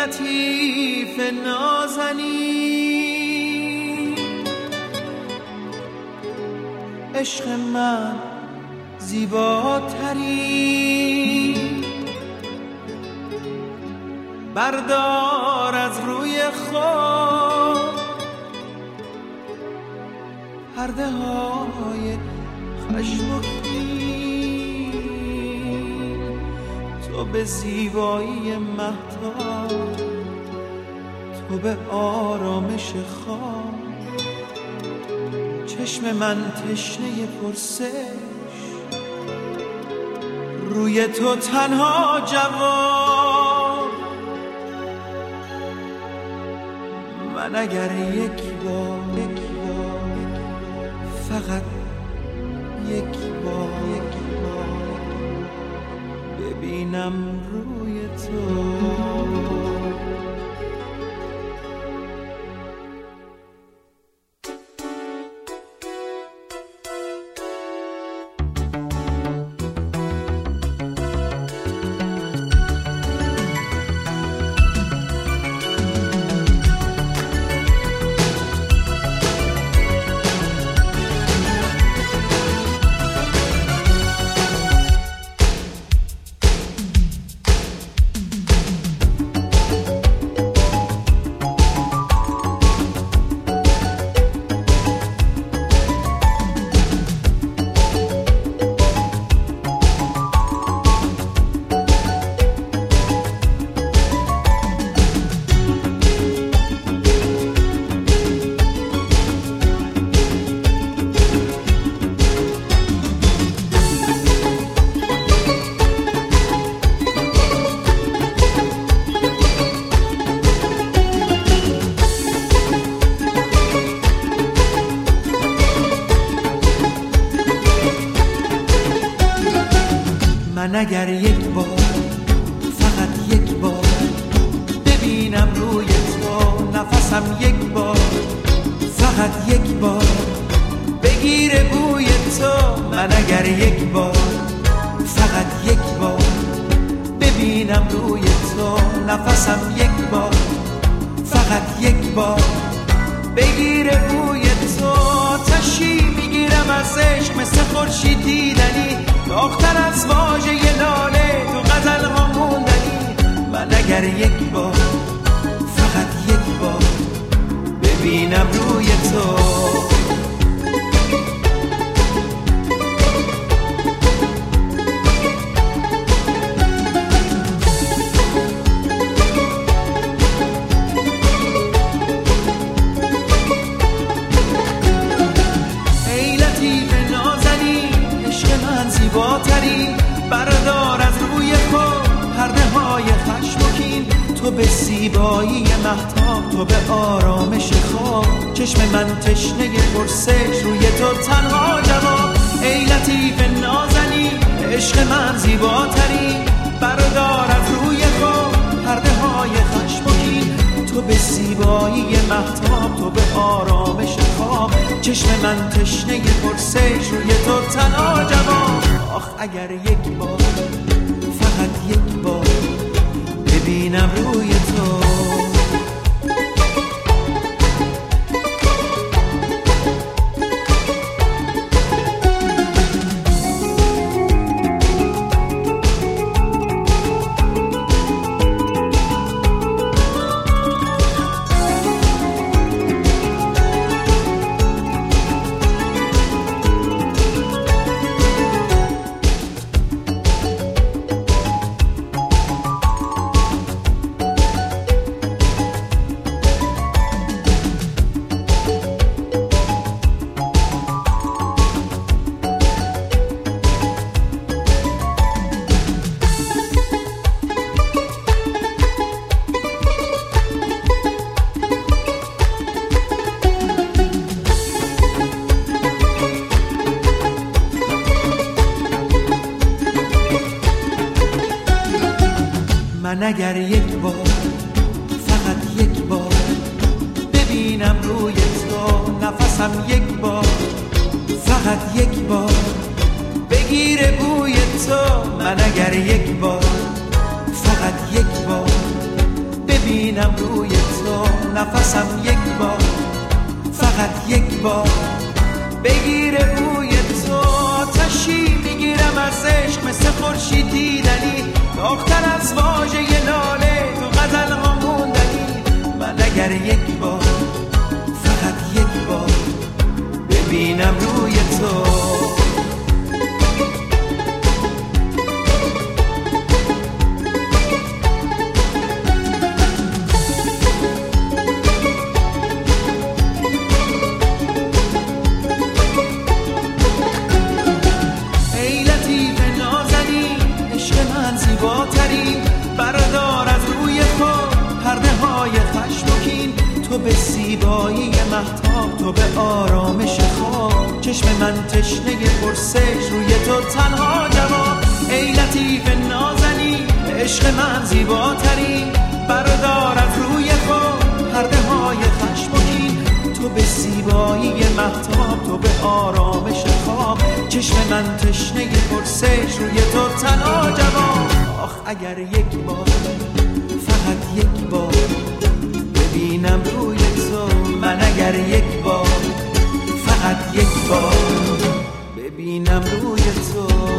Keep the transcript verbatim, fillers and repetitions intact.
لطیف نازنین، عشق من زیباترین، بردار از روی خود پرده های خشم و کین. تو به زیبایی مهتاب، تو به آرامش خواب، چشم من تشنه پرسش، روی تو تنها جواب. من اگر یک بار فقط یک بار ببینم روی تو، من اگر یک بار فقط یک بار ببینم روی تو، نفسم یک بار فقط یک بار بگیره بوی تو. من اگر یک بار فقط یک بار ببینم روی تو، نفسم یک بار فقط یک بار بگیره بوی تو. آتشی میگیرم از عشق مثل خورشید دیدنی، داغ‌تر از واژه لاله تو غزل ها موندنی. من اگر یک بار فقط یک بار ببینم روی تو، بردار از روی خود پرده های خشم و کین. تو به زیبایی مهتاب، تو به آرامش خواب، چشم من تشنه پرسش، روی تو تنها جواب. ای لطیف نازنین، عشق من زیباترین، بردار از روی خود پرده های خشم و کین. تو به زیبایی مهتاب، تو به آرامش خواب، چشم من تشنه پرسش، روی تو تنها جواب. آخ اگر یک بار فقط یک بار ببینم روی تو. من اگر یک بار فقط یک بار ببینم روی تو، نفسم یک بار فقط یک بار بگیره بوی تو. من اگر یک بار فقط یک بار ببینم ببینم روی تو نفسم یک بار، فقط یک بار بگیره بوی تو. آتشی میگیرم از عشق مثل خورشید دیدنی، داغ‌تر از واژه لاله تو غزل ها موندنی. من اگر یک بار، فقط یک بار ببینم روی تو. بردار از روی خود پرده های خشمگین، تو به زیبایی مهتاب، تو به آرامش خواب. چشم من تشنه پرسش، روی تو تنها جواب. ای لطیف نازنین عشق من زیباترین، بردار از روی خود پرده های خشمگین، تو به زیبایی مهتاب، تو به آرامش خواب. چشم من تشنه پرسش، روی تو تنها جواب. آخ اگر یک بار، فقط یک بار ببینم روی تو. من اگر یک بار، فقط یک بار ببینم روی تو.